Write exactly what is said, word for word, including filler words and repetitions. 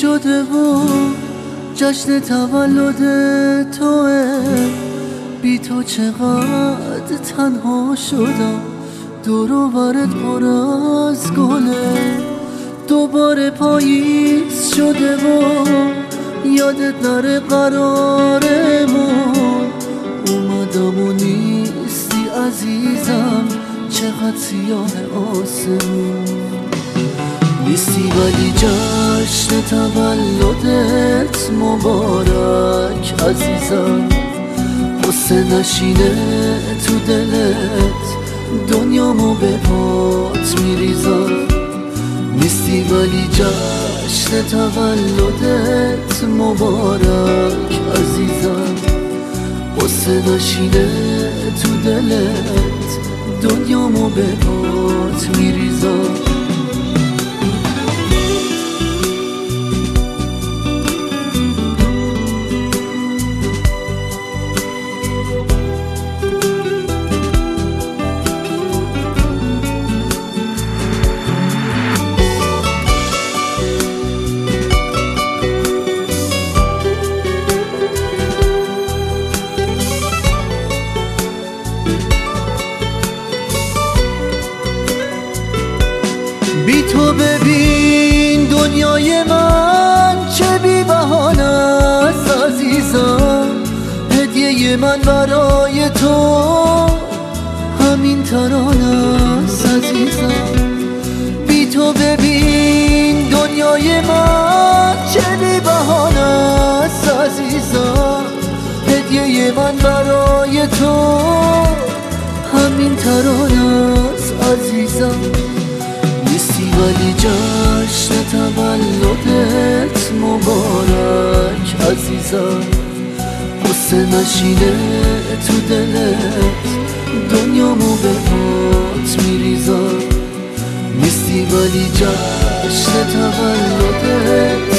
شده و جشن تولد توه. بی تو چقدر تنها شدم، دور و برت پر از گله. دوباره پاییز شده و یادت نره قرارمون. اومدم و نیستی عزیزم، چقدر سیاه آسمون. نیستی ولی جشن تولدت مبارک عزیزم. قصه نشینه تو دلت، دنیامو به پات میریزم. نیستی ولی جشن تولدت مبارک عزیزم. قصه نشینه تو دلت، دنیامو به پات میریزم. بی تو ببین دنیای من چه بی بهانه است عزیزم. هدیه من برای تو همین ترانه است عزیزم. بی تو ببین دنیای من چه بی بهانه است عزیزم. هدیه من برای تو همین ترانه است عزیزم. ولی جشن تولدت مبارک عزیزم. قصه نشینه تو دلت، دنیامو به پات میریزم. نیستی ولی جشن تولدت